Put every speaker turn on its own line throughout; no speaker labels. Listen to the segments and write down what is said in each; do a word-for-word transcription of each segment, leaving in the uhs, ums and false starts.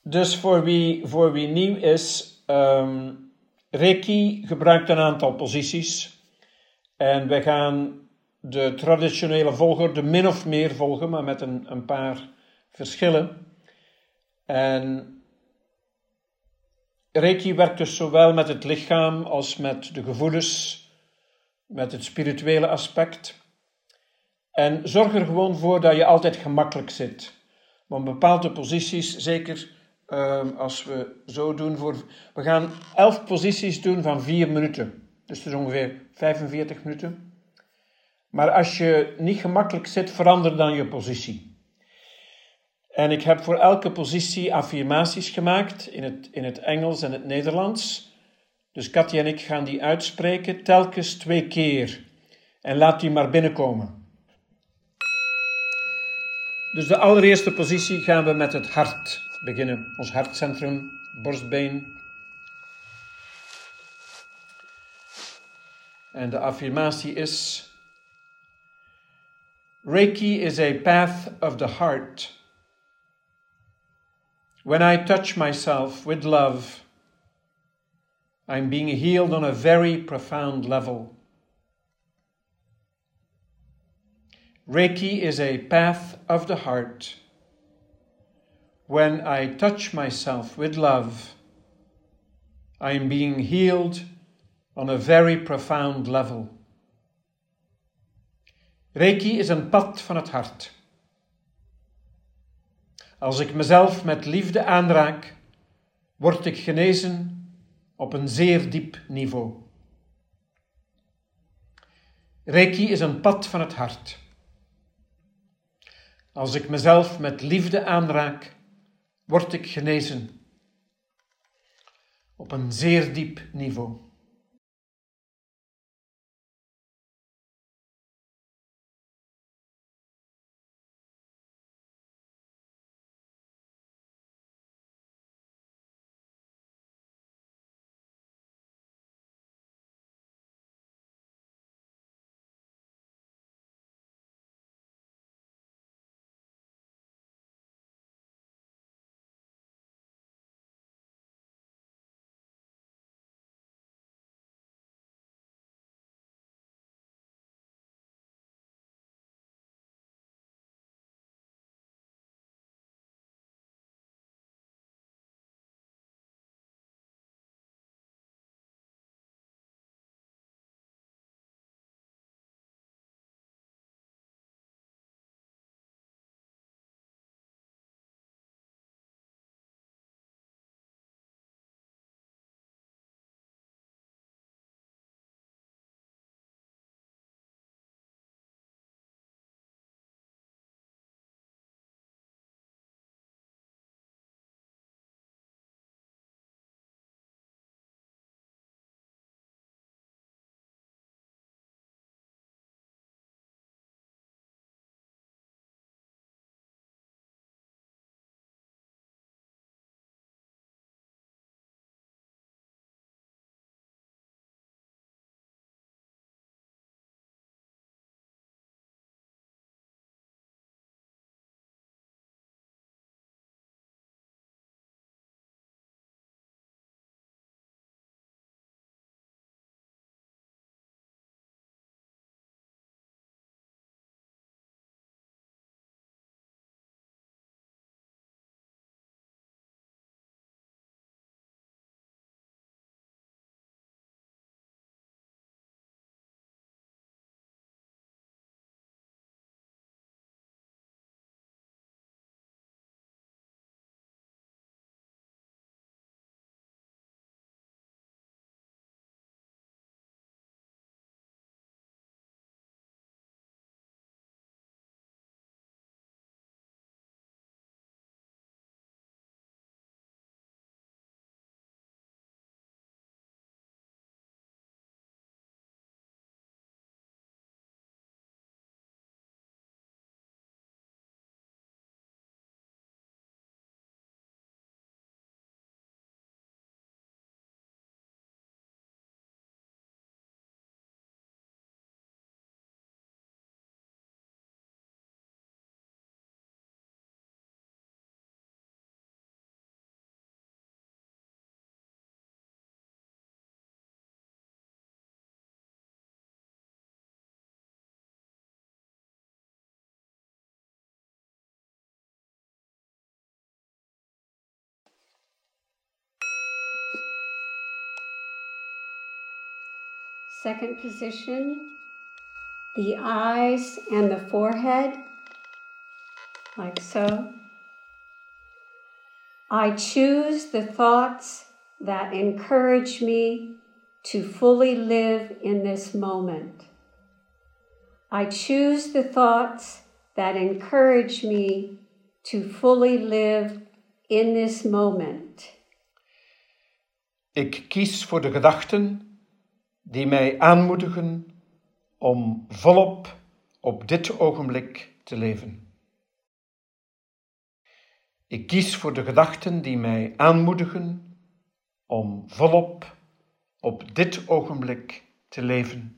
Dus voor wie, voor wie nieuw is, um, Reiki gebruikt een aantal posities. En wij gaan de traditionele volgorde min of meer volgen, maar met een, een paar verschillen. En Reiki werkt dus zowel met het lichaam als met de gevoelens, met het spirituele aspect. En zorg er gewoon voor dat je altijd gemakkelijk zit. Want bepaalde posities, zeker uh, als we zo doen voor... We gaan elf posities doen van vier minuten. Dus dat is ongeveer vijfenveertig minuten. Maar als je niet gemakkelijk zit, verander dan je positie. En ik heb voor elke positie affirmaties gemaakt in het, in het Engels en het Nederlands. Dus Katja en ik gaan die uitspreken, telkens twee keer. En laat die maar binnenkomen. Dus de allereerste positie gaan we met het hart beginnen. Ons hartcentrum, borstbeen. En de affirmatie is: Reiki is a path of the heart. When I touch myself with love, I'm being healed on a very profound level. Reiki is a path of the heart. When I touch myself with love, I am being healed on a very profound level. Reiki is een pad van het hart. Als ik mezelf met liefde aanraak, word ik genezen op een zeer diep niveau. Reiki is een pad van het hart. Als ik mezelf met liefde aanraak, word ik genezen op een zeer diep niveau.
Second position, the eyes and the forehead, like so. I choose the thoughts that encourage me to fully live in this moment. I choose the thoughts that encourage me to fully live in this moment.
Ik kies voor de gedachten die mij aanmoedigen om volop op dit ogenblik te leven. Ik kies voor de gedachten die mij aanmoedigen om volop op dit ogenblik te leven.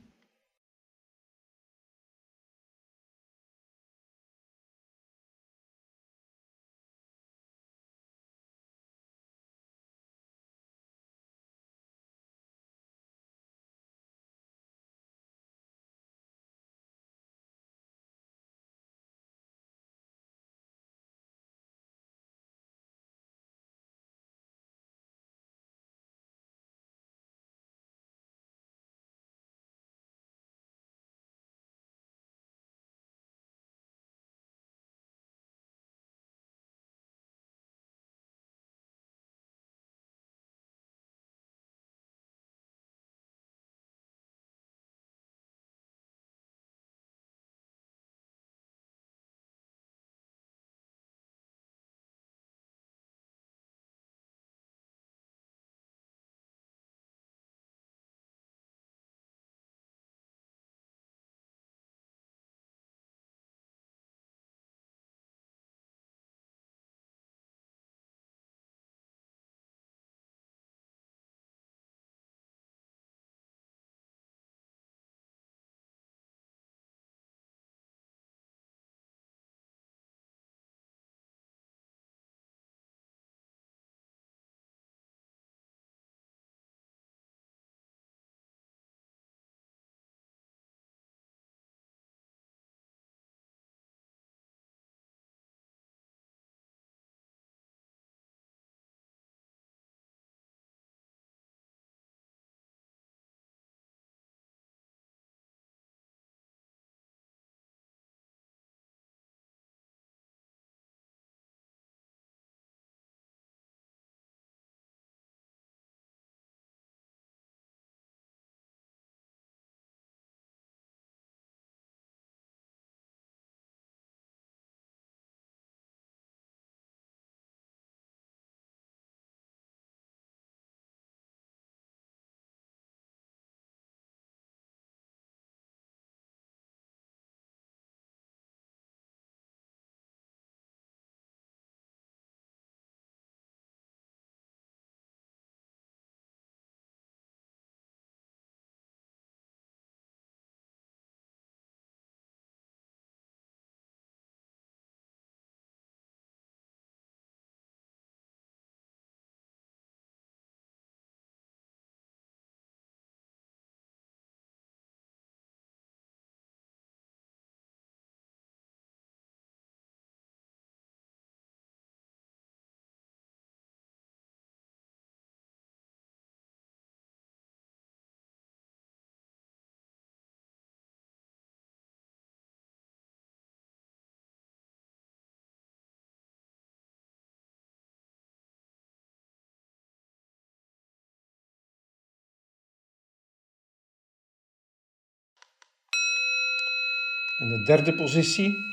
En de derde positie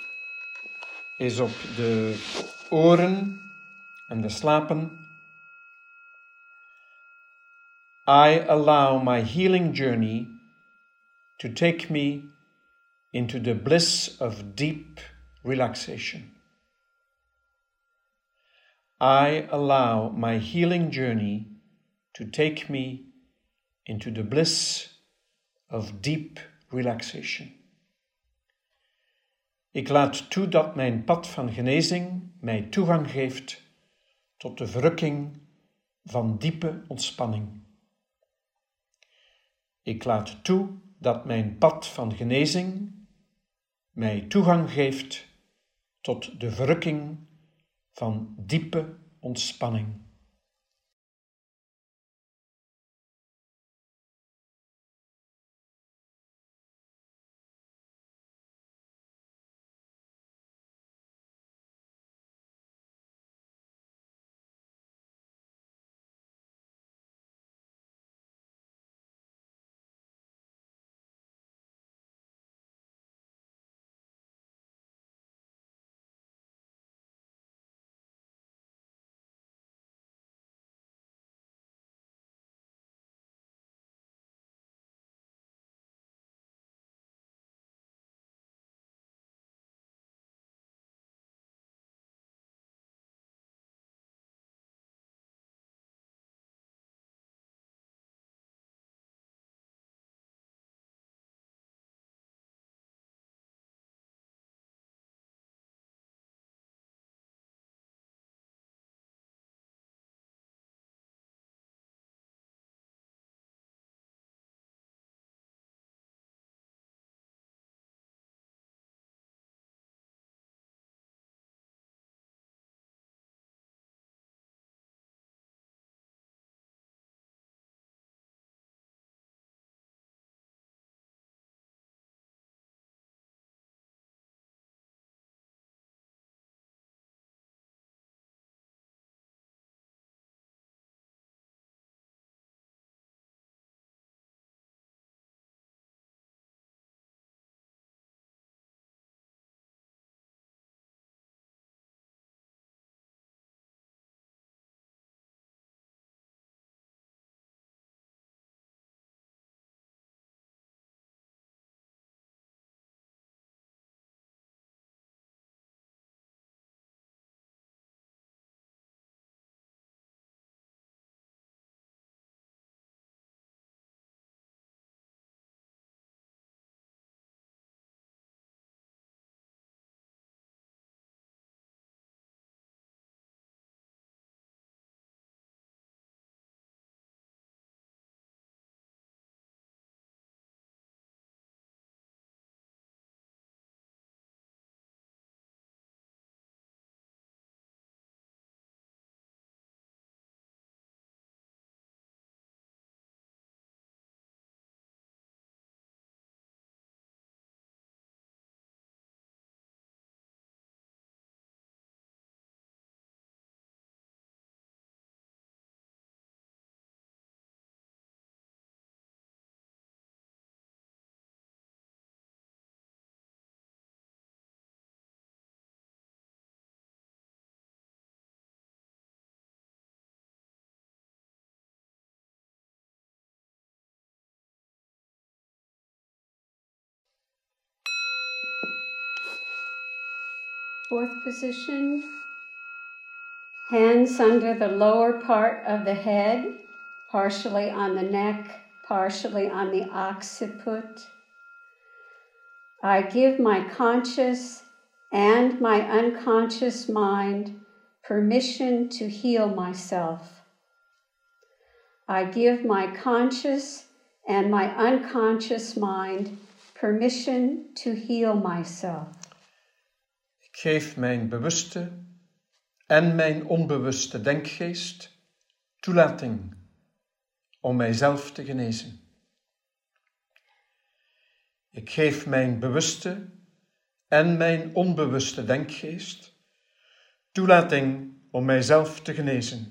is op de oren en de slapen. I allow my healing journey to take me into the bliss of deep relaxation. I allow my healing journey to take me into the bliss of deep relaxation. Ik laat toe dat mijn pad van genezing mij toegang geeft tot de verrukking van diepe ontspanning. Ik laat toe dat mijn pad van genezing mij toegang geeft tot de verrukking van diepe ontspanning.
Fourth position, hands under the lower part of the head, partially on the neck, partially on the occiput. I give my conscious and my unconscious mind permission to heal myself. I give my conscious and my unconscious mind permission to heal myself.
Ik geef mijn bewuste en mijn onbewuste denkgeest toelating om mijzelf te genezen. Ik geef mijn bewuste en mijn onbewuste denkgeest toelating om mijzelf te genezen.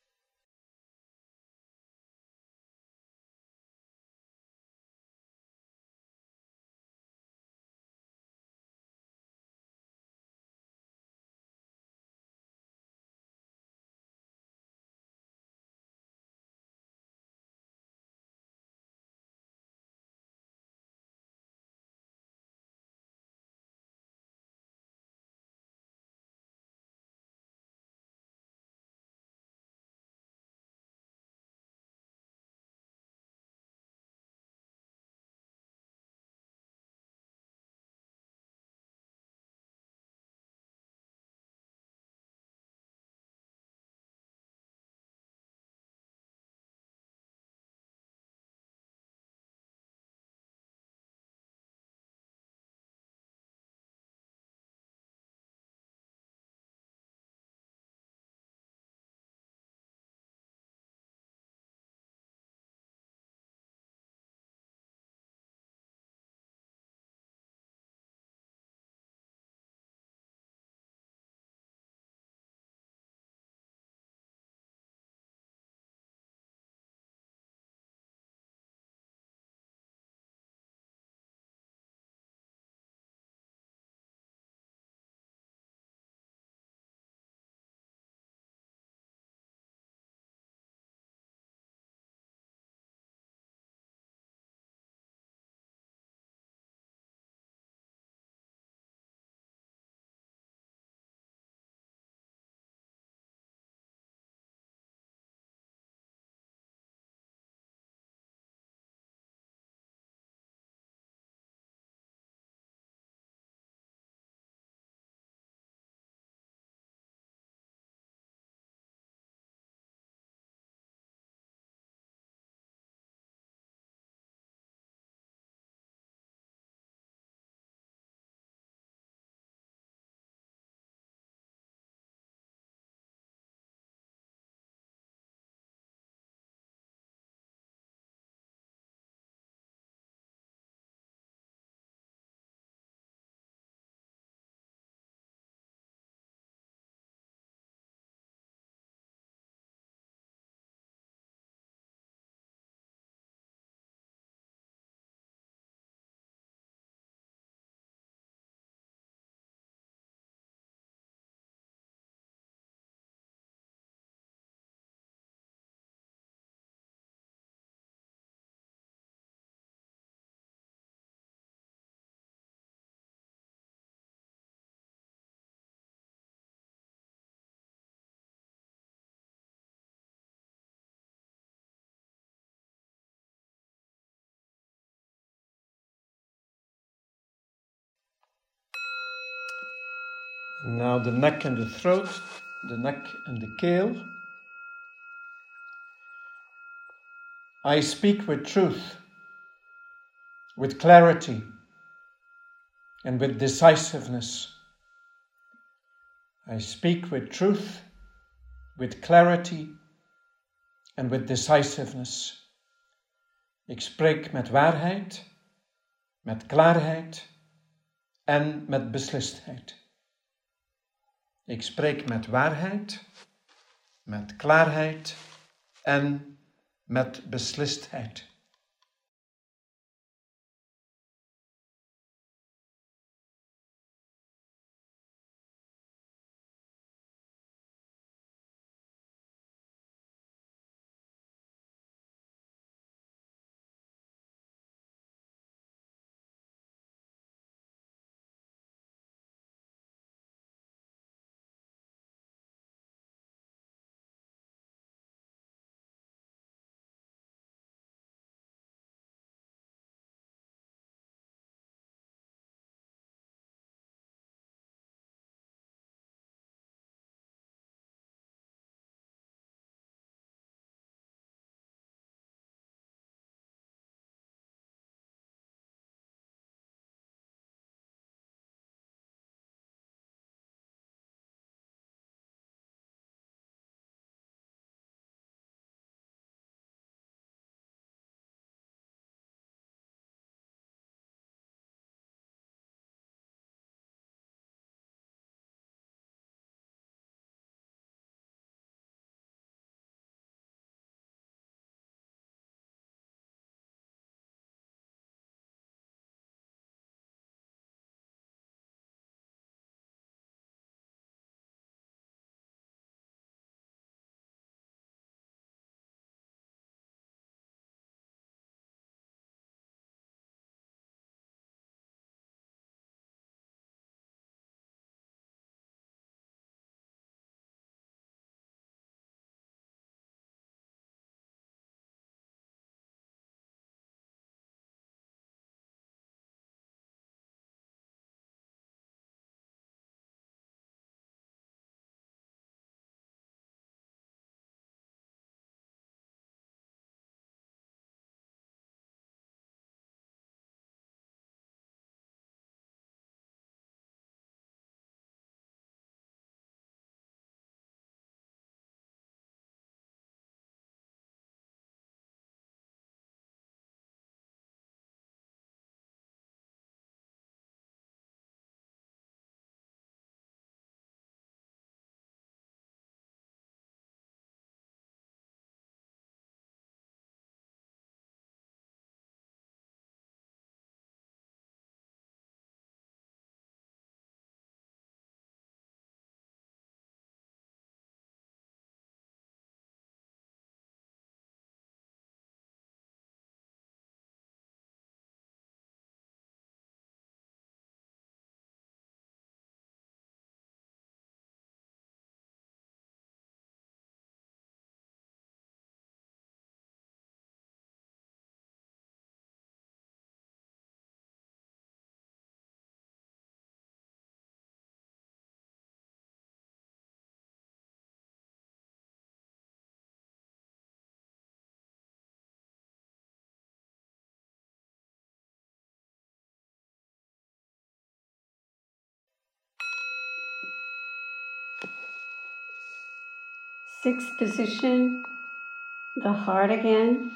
Now the neck and the throat, the neck and the keel. I speak with truth, with clarity, and with decisiveness. I speak with truth, with clarity, and with decisiveness. Ik spreek met waarheid, met klaarheid en met beslistheid. Ik spreek met waarheid, met klaarheid en met beslistheid.
Sixth position, the heart again.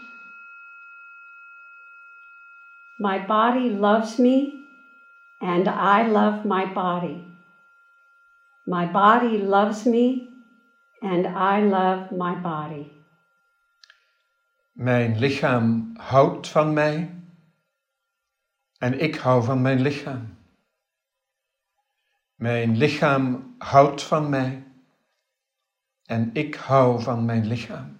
My body loves me, and I love my body. My body loves me, and I love my body.
Mijn lichaam houdt van mij, en ik hou van mijn lichaam. Mijn lichaam houdt van mij, en ik hou van mijn lichaam.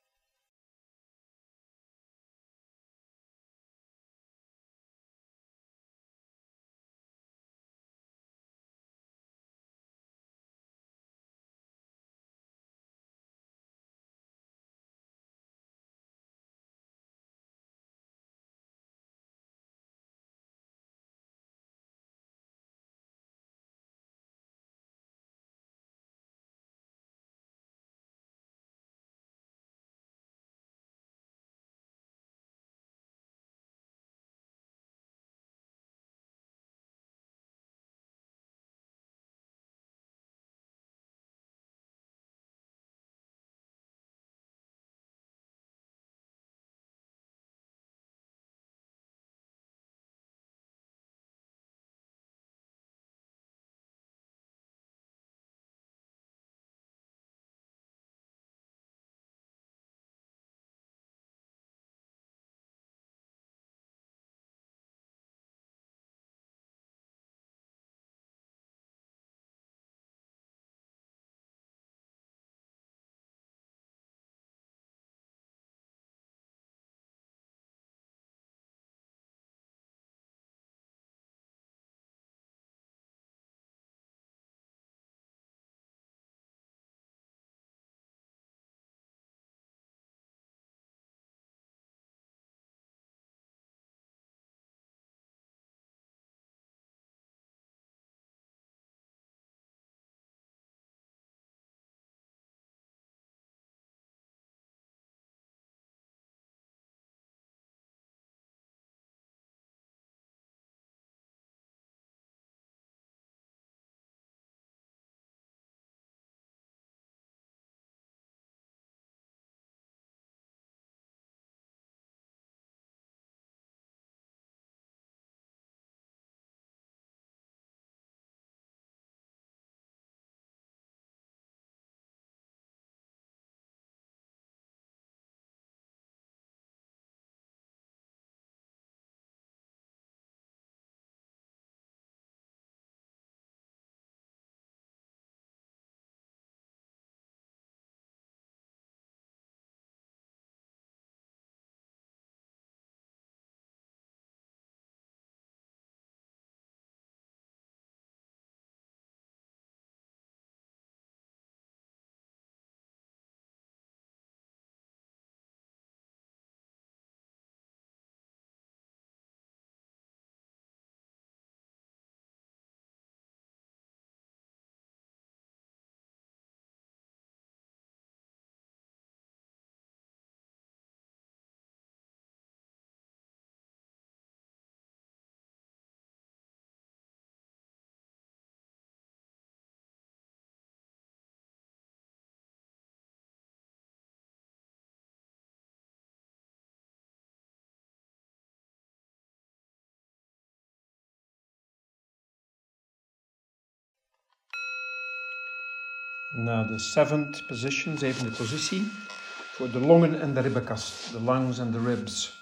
Na de seventh position, zevende positie, voor de longen en de ribbenkast, the lungs and the ribs.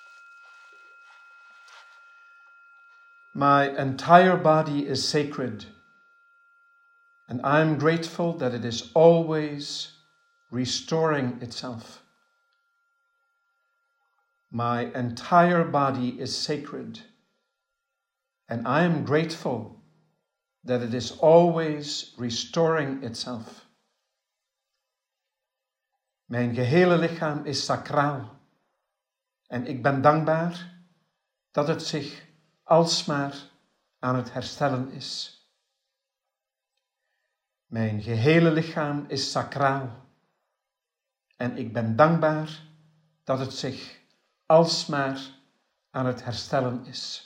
My entire body is sacred, and I am grateful that it is always restoring itself. My entire body is sacred, and I am grateful that it is always restoring itself. Mijn gehele lichaam is sacraal, en ik ben dankbaar dat het zich alsmaar aan het herstellen is. Mijn gehele lichaam is sacraal, en ik ben dankbaar dat het zich alsmaar aan het herstellen is.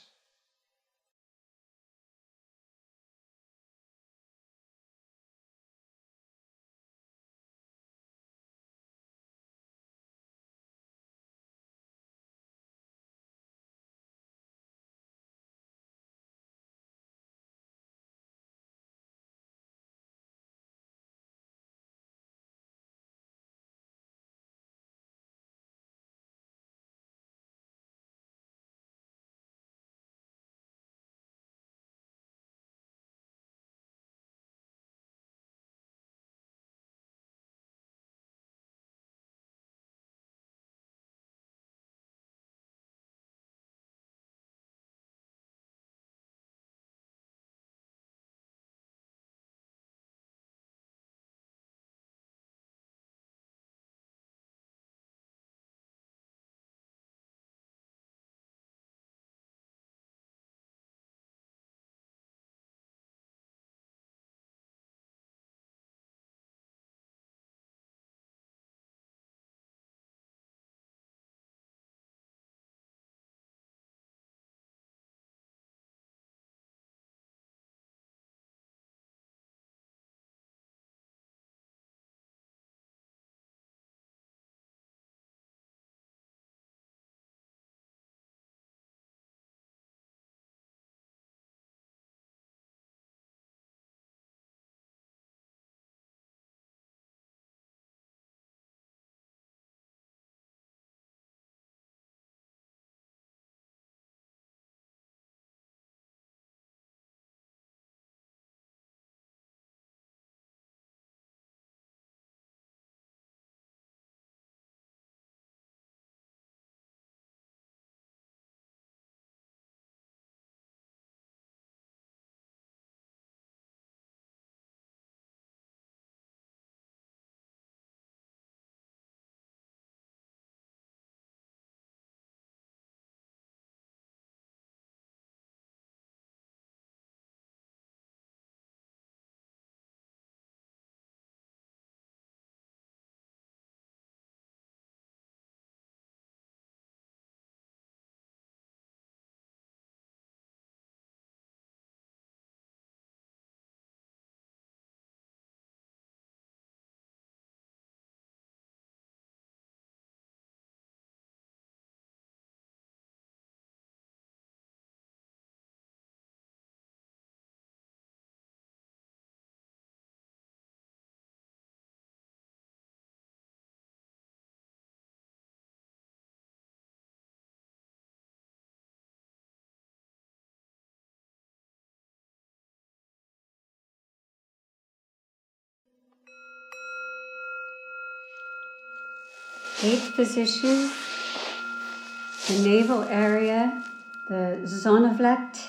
eighth position, the navel area, the zonnevlek.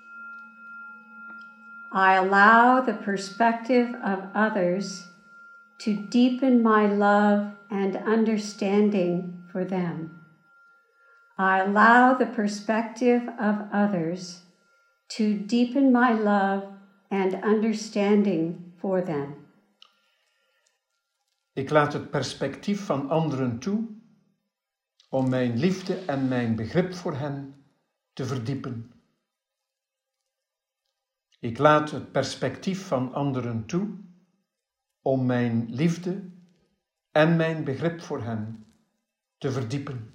I allow the perspective of others to deepen my love and understanding for them. I allow the perspective of others to deepen my love and understanding for them.
Ik laat het perspectief van anderen toe om mijn liefde en mijn begrip voor hen te verdiepen. Ik laat het perspectief van anderen toe om mijn liefde en mijn begrip voor hen te verdiepen.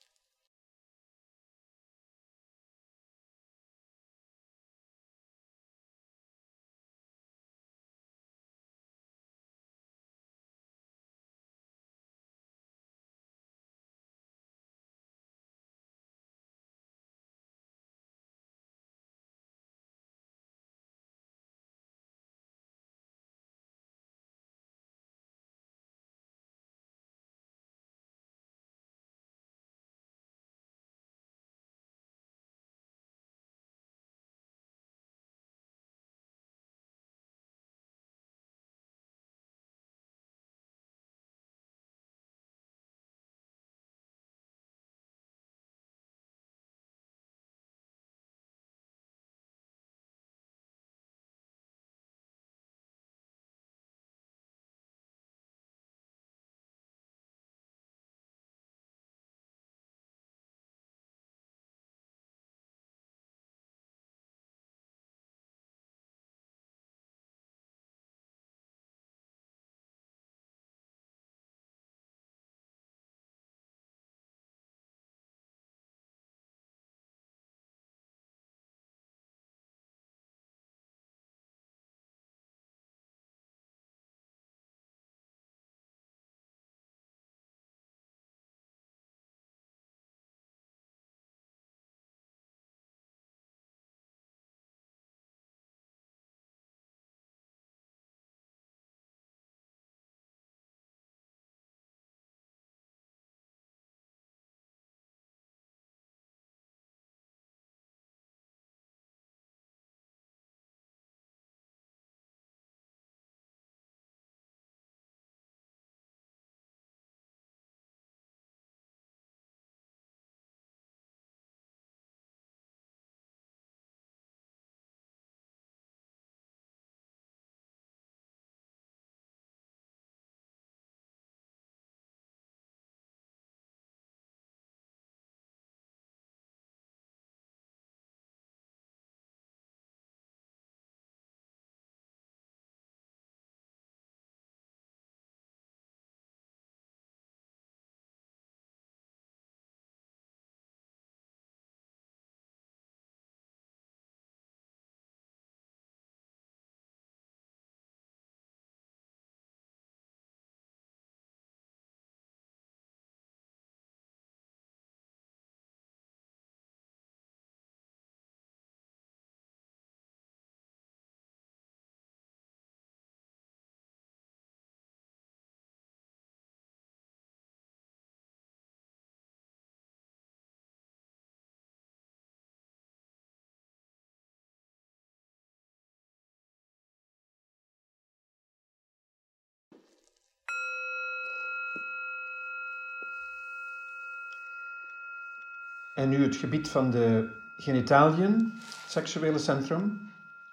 En nu het gebied van de genitaliën, seksuele centrum.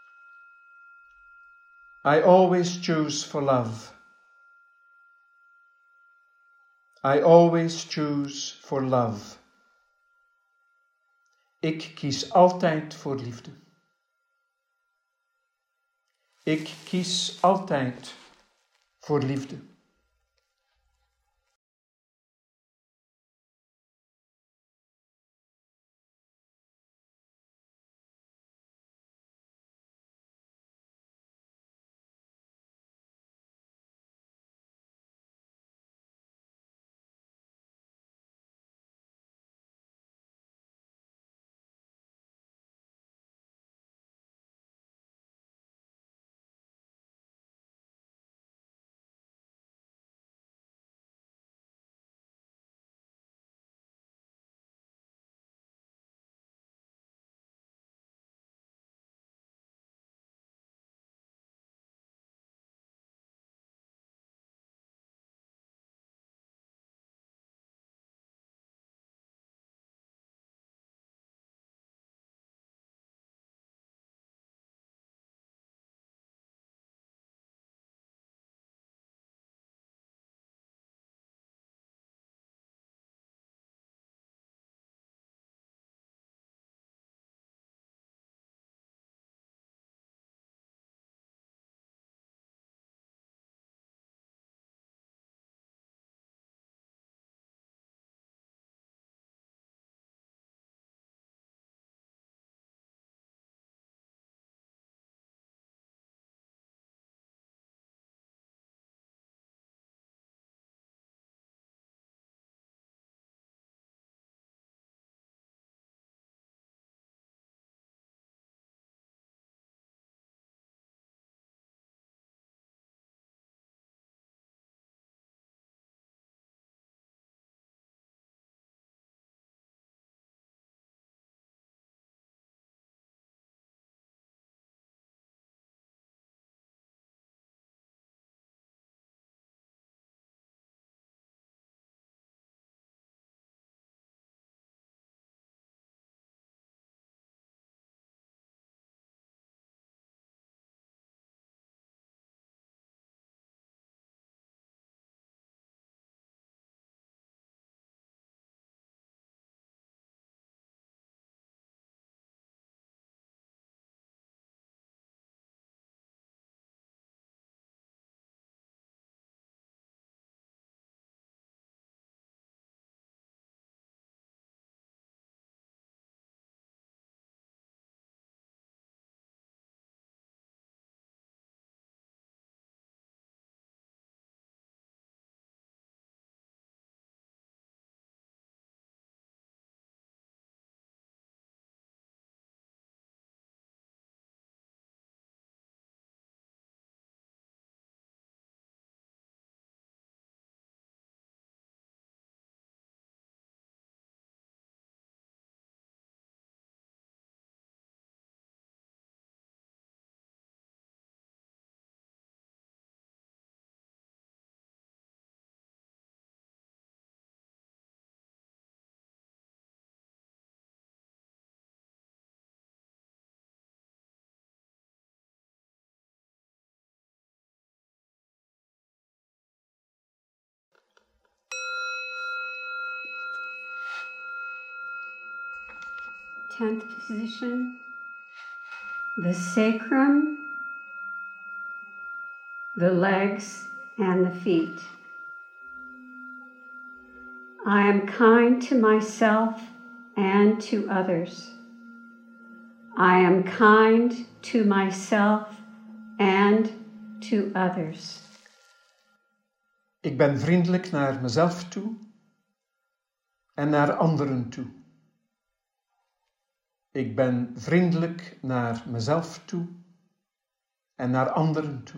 I always choose for love. I always choose for love. Ik kies altijd voor liefde. Ik kies altijd voor liefde.
tenth position, the sacrum, the legs, and the feet. I am kind to myself and to others. I am kind to myself and to others.
Ik ben vriendelijk naar mezelf toe en naar anderen toe. Ik ben vriendelijk naar mezelf toe en naar anderen toe.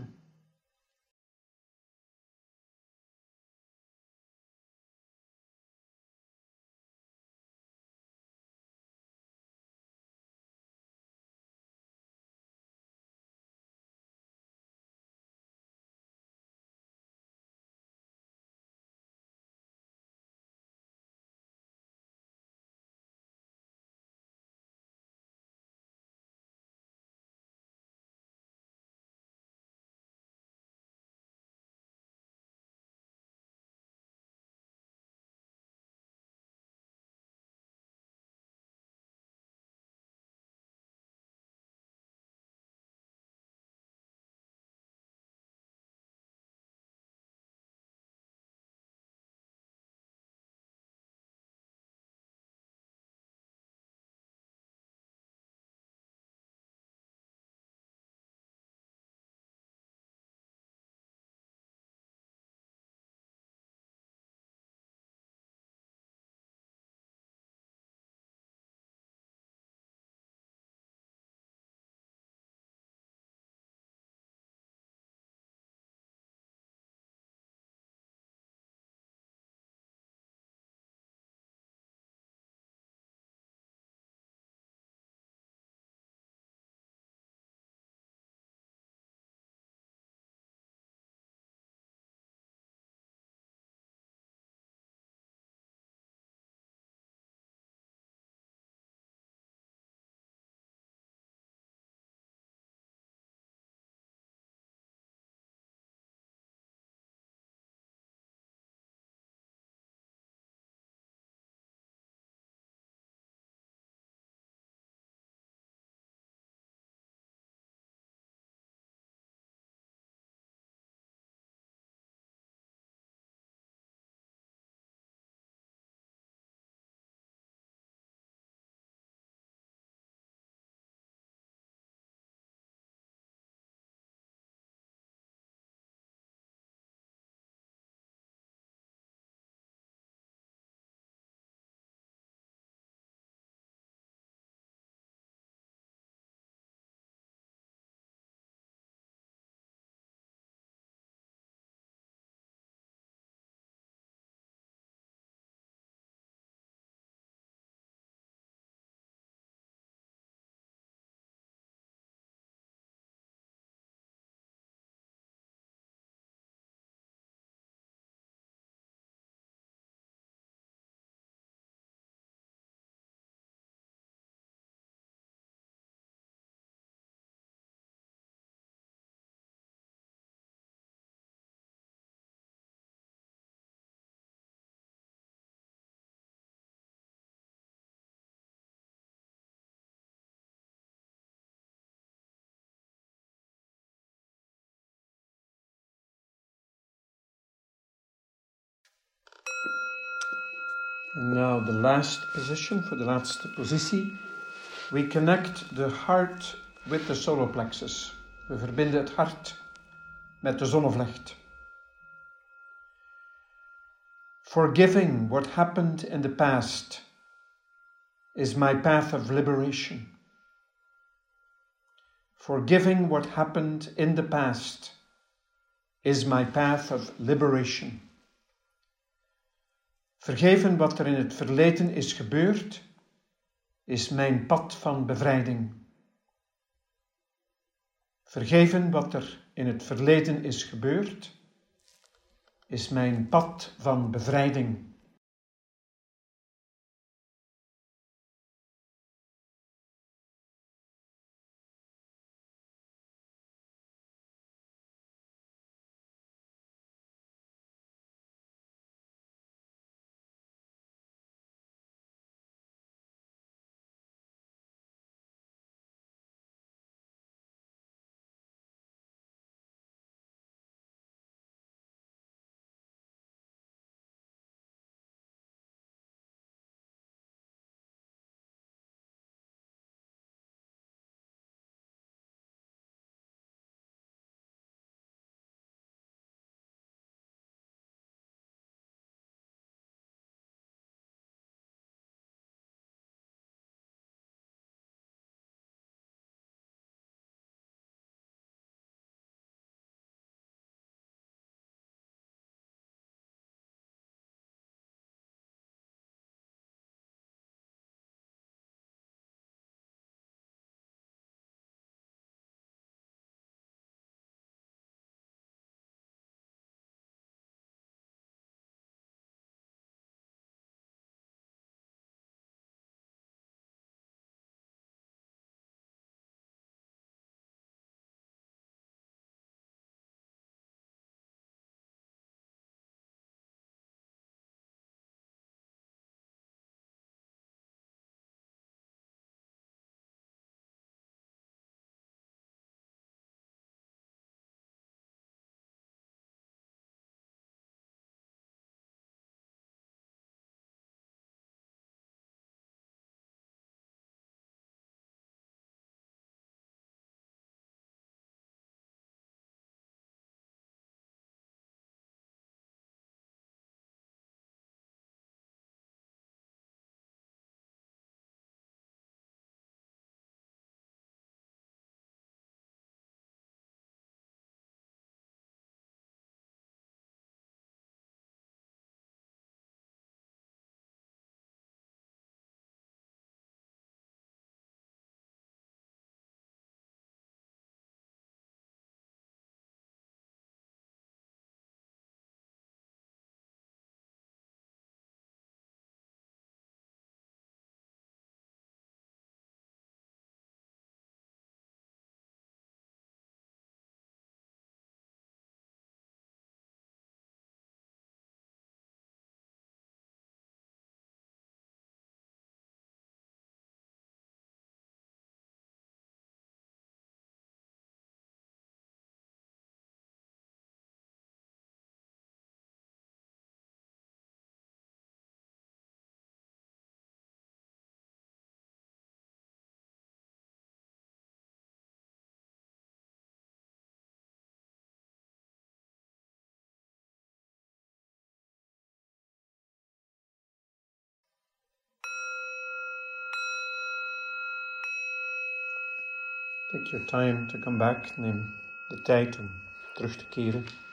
And now the last position, voor de laatste positie. We connect the heart with the solar plexus. We verbinden het hart met de zonnevlecht. Forgiving what happened in the past is my path of liberation. Forgiving what happened in the past is my path of liberation. Vergeven wat er in het verleden is gebeurd, is mijn pad van bevrijding. Vergeven wat er in het verleden is gebeurd, is mijn pad van bevrijding. Take your time to come back. Neem de tijd om terug te keren.